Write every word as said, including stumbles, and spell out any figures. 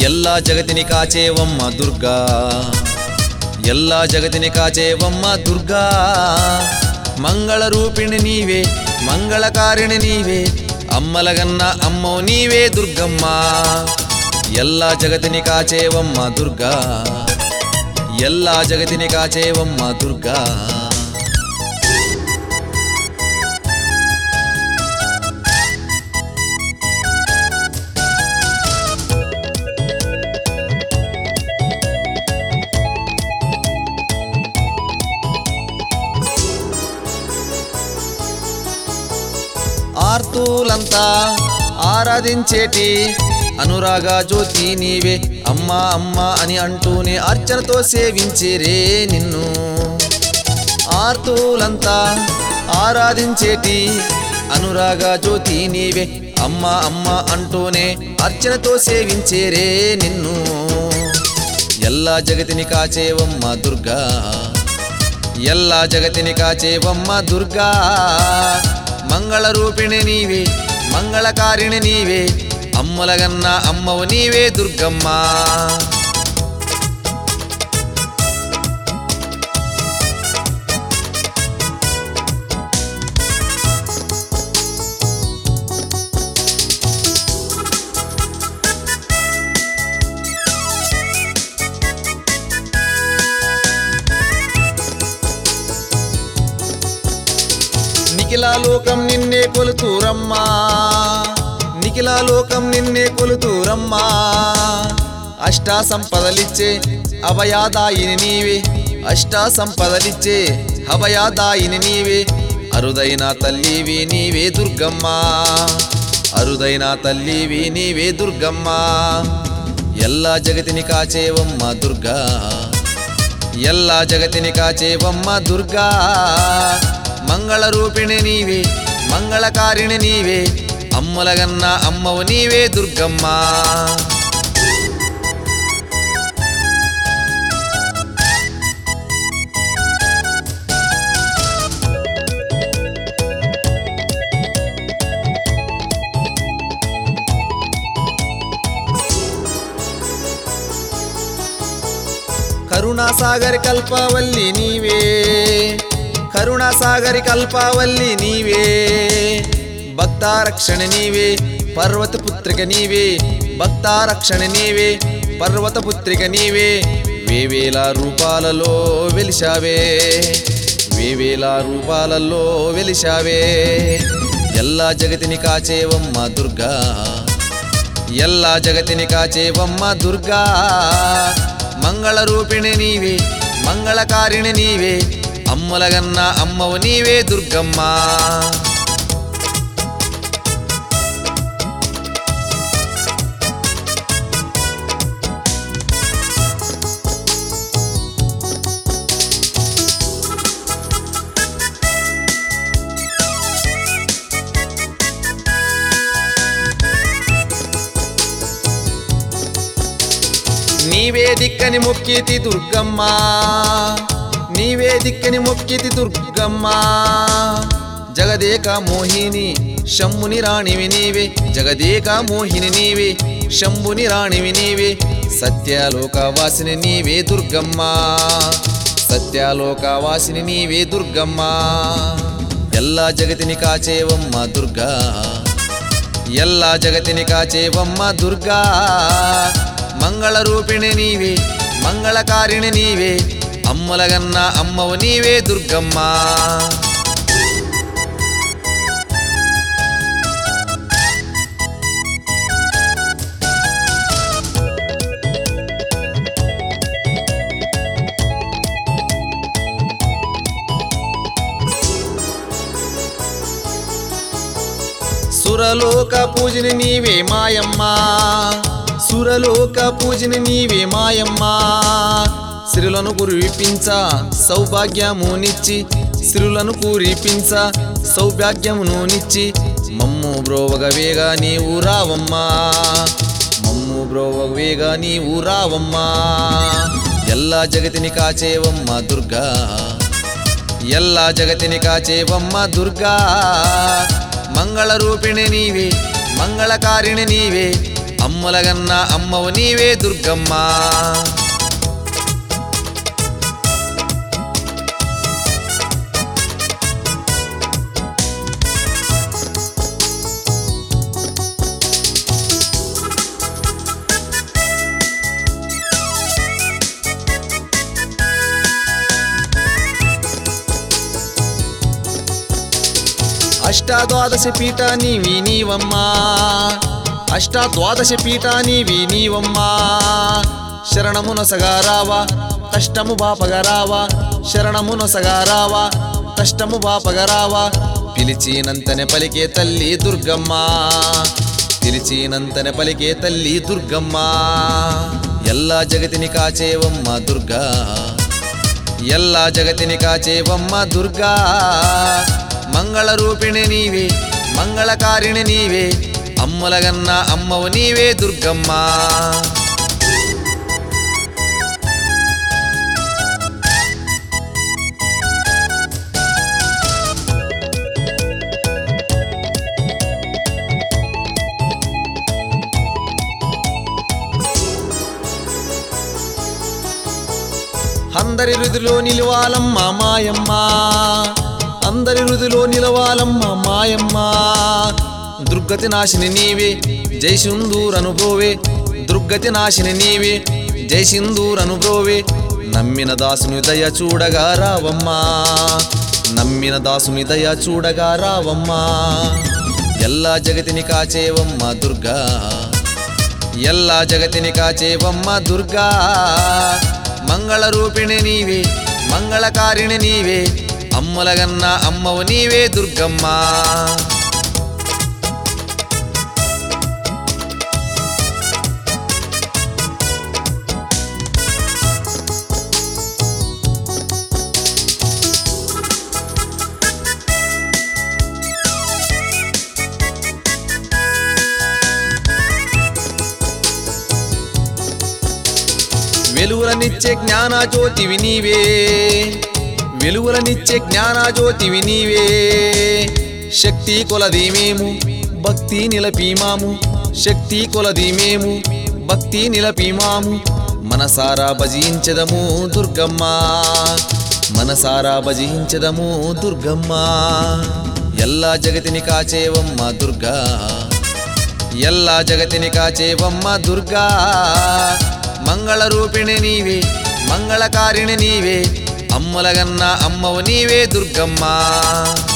ಎಲ್ಲಾ ಜಗತ್ತಿನಿ ಕಾಚೇವಮ್ಮ ದುರ್ಗಾ ಎಲ್ಲಾ ಜಗತ್ತಿನಿ ಕಾಚೇವಮ್ಮ ದುರ್ಗಾ ಮಂಗಳ ರೂಪಿಣಿ ನೀವೇ ಮಂಗಳಕಾರಿಣಿ ನೀವೇ ಅಮ್ಮಲಗನ್ನ ಅಮ್ಮೋ ನೀವೇ ದುರ್ಗಮ್ಮ ಎಲ್ಲಾ ಜಗತ್ತಿನಿ ಕಾಚೇವಮ್ಮ ದುರ್ಗಾ ಎಲ್ಲಾ ಜಗತ್ತಿನಿ ಕಾಚೇವಮ್ಮ ದುರ್ಗಾ ఆర్తులంతా ఆరాధించేటి అనురాగ జ్యోతి నీవే అమ్మ అమ్మ అని అంటూనే అర్చనతో సేవించేరే నిన్ను ఆర్తులంతా ఆరాధించేటి అనురాగ జ్యోతి నీవే అమ్మ అమ్మ అంటూనే అర్చనతో సేవించేరే నిన్ను ಎಲ್ಲಾ ಜಗತ್ತಿನಿ ಕಾಚೇವಮ್ಮ ದುರ್ಗಾ ಎಲ್ಲಾ ಜಗತ್ತಿನಿ ಕಾಚೇವಮ್ಮ ದುರ್ಗಾ ಮಂಗಳ ರೂಪಿಣಿ ನೀವೇ ಮಂಗಳಕಾರಿಣಿ ನೀವೇ ಅಮ್ಮಲಗನ್ನ ಅಮ್ಮವು ನೀವೇ ದುರ್ಗಮ್ಮ నిఖిల లోకం నిన్నే కొలుతూరమ్మా నిఖిల లోకం నిన్నే కొలుతూరమ్మా అష్టా సంపదలిచ్చే అభయాదాయిని నీవే అష్టా సంపదలిచ్చే అభయాదాయిని నీవే అరుదైన తల్లివి నీవే దుర్గమ్మ అరుదైన తల్లివి నీవే దుర్గమ్మ ಎಲ್ಲಾ ಜಗತ್ತಿನಿ ಕಾಚೇವಮ್ಮ ದುರ್ಗಾ ಎಲ್ಲಾ ಜಗತ್ತಿನಿ ಕಾಚೇವಮ್ಮ ದುರ್ಗಾ ಮಂಗಳ ರೂಪಿಣಿ ನೀವೇ ಮಂಗಳಕಾರಿಣಿ ನೀವೇ ಅಮ್ಮಲಗನ್ನ ಅಮ್ಮವು ನೀವೇ ದುರ್ಗಮ್ಮ కరుణాసాగరి కల్పవల్లి నీవే కరుణాసాగరి కల్పవల్లి నీవే భక్తారక్షణ నీవే పర్వత పుత్రిక నీవే భక్తారక్షణ నీవే పర్వత పుత్రిక నీవే వేవేల రూపాలలో వెలిశావే వేవేల రూపాలలో వెలిశావే ಎಲ್ಲಾ జగతిని కాచేవమ్మ దుర్గా ಎಲ್ಲಾ జగతిని కాచేవమ్మ దుర్గా మంగళ రూపిణి నీవే మంగళకారిణి నీవే అమ్మలగన్న అమ్మవు నీవే దుర్గమ్మ నీవే దిక్కని మొక్కితి దుర్గమ్మ నీవే దిక్కని మొక్కితి దుర్గమ్మ జగదేక మోహిని శంభుని రాణివి నీవే జగదేక మోహిని నీవే శంభుని రాణివి నీవే సత్యలోకవాసిని నీవే దుర్గమ్మ సత్యలోకవాసిని నీవే దుర్గమ్మ ಎಲ್ಲಾ జగతిని కాచేవమ్మ దుర్గా ಎಲ್ಲಾ జగతిని కాచేవమ్మ దుర్గా మంగళ రూపిణి నీవే మంగళకారిణి నీవే అమ్మలగన్న అమ్మవు నీవే దుర్గమ్మ సురలోక పూజని నీవే మాయమ్మ సురలోక పూజని నీవే మాయమ్మ సిరులను కురిపించ సౌభాగ్యమునిచ్చి సిరులను కురిపించ సౌభాగ్యమును నిచ్చి మమ్ము బ్రోవగవేగా నీవు రావమ్మా మమ్ము బ్రోవగవేగా నీవు రావమ్మా ಎಲ್ಲಾ జగతిని కాచేవమ్మ దుర్గా ಎಲ್ಲಾ జగతిని కాచేవమ్మ దుర్గా మంగళ రూపిణి నీవే మంగళకారిణి నీవే అమ్మలగన్న అమ్మవు నీవే దుర్గమ్మ. అష్టాద్వాదశ పీఠ నీవి నీవమ్మా, అష్టాద్వాదశ పీఠ నీవి నీవమ్మా. శరణమునొసగారావా కష్టము బాపగరావా, శరణమునొసగారావా కష్టము బాపగరావా. పిలిచినంతనే పలికే తల్లి దుర్గమ్మ, పిలిచినంతనే పలికే తల్లి దుర్గమ్మ. ఎల్లా జగతిని కాచేవమ్మ దుర్గా, ఎల్లా జగతిని కాచేవమ్మ దుర్గా. మంగళ రూపిణి నీవే, మంగళకారిణి నీవే, అమ్మలగన్న అమ్మవు నీవే దుర్గమ్మ. అందరి హృదిలో నిలవాలమ్మ మాయమ్మ, అందరి హృదిలో నిలవాలమ్మ మాయమ్మ. దుర్గతి నాశిని నీవే జై సింధూర్ అనుభోవే, దుర్గతి నాశిని నీవే జై సింధూర్ అనుభోవే. నమ్మిన దాసుని దయ చూడగా రావమ్మా, నమ్మిన దాసుని దయ చూడగా రావమ్మా. ఎల్లా జగతిని కాచేవమ్మ దుర్గా, ఎల్లా జగతిని కాచేవమ్మ దుర్గా. మంగళ రూపిణి నీవే, మంగళకారిణి నీవే, అమ్మలగన్న అమ్మవు నీవే దుర్గమ్మ. వెలుగులనిచ్చే జ్ఞాన జ్యోతివి నీవే, వెలుగులనిచ్చే జ్ఞాన జ్యోతివి నీవే. శక్తి కొలది మేము భక్తి నిలపీమాము, శక్తి కొలది మేము భక్తి నిలపీమాము. మనసారా భజించదము దుర్గమ్మ, మనసారా భజించదము దుర్గమ్మ. ఎల్లా జగతిని కాచేవమ్మ దుర్గా, ఎల్లా జగతిని కాచేవమ్మ దుర్గా. మంగళ రూపిణి నీవే, మంగళకారిణి నీవే, అమ్మలగన్న అమ్మవు నీవే దుర్గమ్మ.